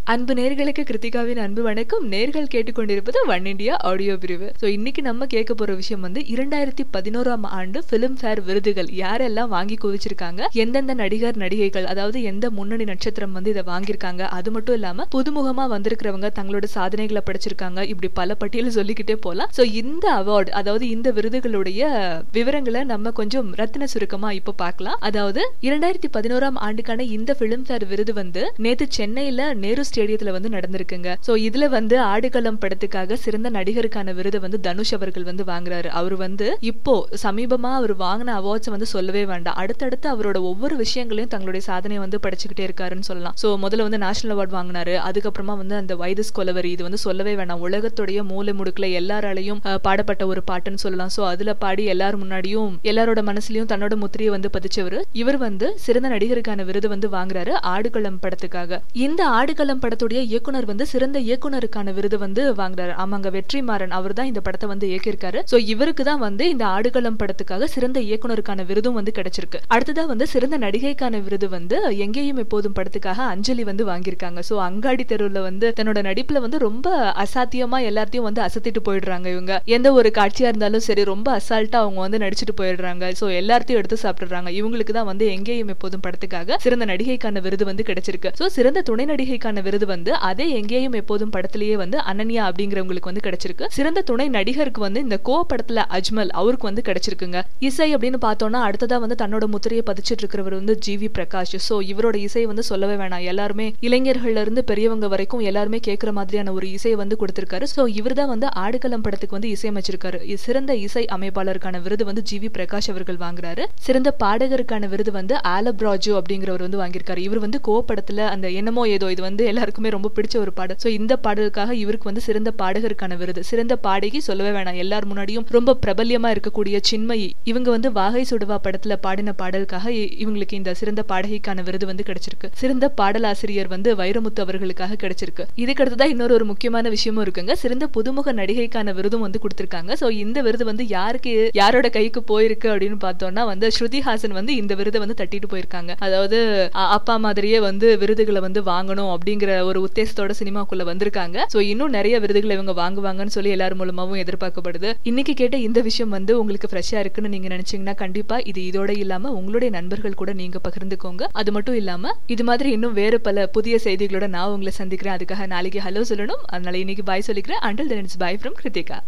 அன்பு நேர்களுக்கு கிருத்திகாவின் அன்பு வணக்கம். நேர்கள் கேட்டுக்கொண்டிருப்பது ஒன் இண்டியா ஆடியோ பிரிவு. ஸோ இன்னைக்கு நம்ம கேட்க போற விஷயம் 2011ஆம் ஆண்டு பிலிம் ஃபேர் விருதுகள் யாரெல்லாம் வாங்கி குவிச்சிருக்காங்க, எந்தெந்த நடிகர் நடிகைகள், அதாவது எந்த முன்னணி நட்சத்திரம் இதை வாங்கியிருக்காங்க, அது மட்டும் இல்லாம புதுமுகமா வந்திருக்கிறவங்க தங்களோட சாதனைகளை படைச்சிருக்காங்க, இப்படி பல பட்டியல் சொல்லிக்கிட்டே போலாம். ஸோ இந்த அவார்டு, அதாவது இந்த விருதுகளுடைய விவரங்களை நம்ம கொஞ்சம் ரத்தின சுருக்கமா இப்ப பார்க்கலாம். அதாவது 2011ஆம் ஆண்டுக்கான இந்த பிலிம் ஃபேர் விருது நேத்து சென்னையில நேரு ஸ்டேடியத்துல நடந்திருக்குங்க. சோ இதுல ஆடுகளம் படத்துக்காக சிறந்த நடிகருக்கான விருது தனுஷ் அவர்கள் வாங்குறாரு. அவரு இப்போ சமீபமா அவர் வாங்கின அவார்ட்ஸ் சொல்லவே வேண்டாம். அடுத்தடுத்து அவரோட ஒவ்வொரு விஷயங்களையும் தங்களுடைய சாதனையை படைச்சுக்கிட்டே இருக்காருன்னு சொல்லலாம். சோ முதல்ல நேஷனல் அவார்டு வாங்கினாரு. அதுக்கப்புறமா அந்த வைதஸ் கொலவரி, இது சொல்லவே வேண்டாம். உலகத்துடைய மூலை முடுக்குல எல்லாராலையும் பாடப்பட்ட ஒரு பாட்டுன்னு சொல்லலாம். சோ அதுல பாடி எல்லாரும் முன்னாடியும் எல்லாரோட மனசுலயும் தன்னோட முத்திரையை பதிச்சவர். இவர் சிறந்த நடிகருக்கான விருது வாங்குறாரு ஆடுகளம் படத்துக்காக. இந்த ஆடுகளம் படத்துடைய இயக்குனர் சிறந்த இயக்குனருக்கான விருது வாங்குறாரு. ஆமாங்க, வெற்றிமாறன் அவர் தான் இந்த படத்தை இயக்கியிருக்காரு. சோ இவருக்கு தான் இந்த ஆடுகளம் படத்துக்காக சிறந்த இயக்குனருக்கான விருதும் கிடைச்சிருக்கு. அடுத்ததா சிறந்த நடிகைக்கான விருது எங்கேயும் எப்போதும் படத்துக்காக அஞ்சலி வாங்கியிருக்காங்க. சோ அங்காடி தெருவுல தன்னோட நடிப்புல ரொம்ப அசாத்தியமா எல்லாத்தையும் அசத்திட்டு போயிடுறாங்க. இவங்க எந்த ஒரு காட்சியா இருந்தாலும் சரி, ரொம்ப அசால்ட்டா அவங்க நடிச்சுட்டு போயிடுறாங்க. சோ எல்லாத்தையும் எடுத்து சாப்பிடுறாங்க. இவங்களுக்கு தான் எங்கேயும் எப்போதும் படத்துக்காக சிறந்த நடிகைக்கான விருது கிடைச்சிருக்கு. சோ சிறந்த துணை நடிகைக்கான விருது அதே எங்கேயும் எப்போதும் படத்திலேயே அனன்யா அப்படிங்கிறவங்களுக்கு கிடைச்சிருக்கு. சிறந்த துணை நடிகருக்கு இந்த கோ படத்துல அஜ்மல் அவருக்கு கிடைச்சிருக்குங்க. இசை அப்படின்னு பார்த்தோம்னா அடுத்ததா தன்னோட முத்திரையை பதிச்சிட்டு இருக்கிறவர் ஜிவி பிரகாஷ். சோ இவரோட இசை சொல்லவே வேணாம். எல்லாருமே இளைஞர்கள்ல இருந்து பெரியவங்க வரைக்கும் எல்லாருமே கேட்கிற மாதிரியான ஒரு இசையை கொடுத்திருக்காரு. சோ இவர் தான் ஆடுகளம் படத்துக்கு இசையமைச்சிருக்காரு. சிறந்த இசை அமைப்பாளருக்கான விருது ஜிவி பிரகாஷ் அவர்கள் வாங்குறாரு. சிறந்த பாடகருக்கான விருது ஆலப் ராஜு அப்படிங்கிறவர் வாங்கியிருக்காரு. இவர் கோ படத்துல அந்த என்னமோ ஏதோ இது எல்லாருக்குமே ரொம்ப பிடிச்ச ஒரு பாடல். சோ இந்த பாடலுக்காக இவருக்கு சிறந்த பாடகருக்கான விருது. சிறந்த பாடகி சொல்லவே வேணாம். எல்லார் முன்னாடியும் ரொம்ப பிரபல்யமா இருக்கக்கூடிய சின்மயி, இவங்க வாகை சுடுவா படத்துல பாடின பாடலுக்காக இவங்களுக்கு இந்த சிறந்த பாடகிக்கான விருது கிடைச்சிருக்கு. சிறந்த பாடலாசிரியர் வைரமுத்து அவர்களுக்காக கிடைச்சிருக்கு. இதுக்கு அடுத்ததான் இன்னொரு முக்கியமான விஷயமும் இருக்குங்க. சிறந்த புதுமுக நடிகைக்கான விருதும் கொடுத்திருக்காங்க. சோ இந்த விருது யாருக்கு யாரோட கைக்கு போயிருக்கு அப்படின்னு பார்த்தோம்னா ஸ்ருதி ஹாசன் இந்த விருதை தட்டிட்டு போயிருக்காங்க. அதாவது அப்பா மாதிரியே விருதுகளை வாங்கணும் அப்படிங்கிற ஒரு உத்தேசத்தோட சினிமாக்குள்ள வந்திருக்காங்க. சோ இன்னும் நிறைய விருதுகளை இவங்க வாங்குவாங்கன்னு சொல்லி எல்லாரும் மூலமாவும் எதிர்பார்க்கப்படுது. இன்னைக்கு கேட்ட இந்த விஷயம் உங்களுக்கு ஃப்ரெஷ்ஷா இருக்குன்னு நீங்க நினைச்சீங்கன்னா கண்டிப்பா இதோட இல்லாம உங்களுடைய நண்பர்கள் கூட நீங்க பகிர்ந்துக்கோங்க. அது மட்டும் இல்லாம இது மாதிரி இன்னும் வேறு பல புதிய செய்திகளோட நான் உங்களை சந்திக்கிறேன். அதுக்காக நாளைக்கு ஹலோ சொல்லணும். அதனால இன்னைக்கு பாய் சொல்லிக்கிறேன். Until then it's bye from Kiruthika.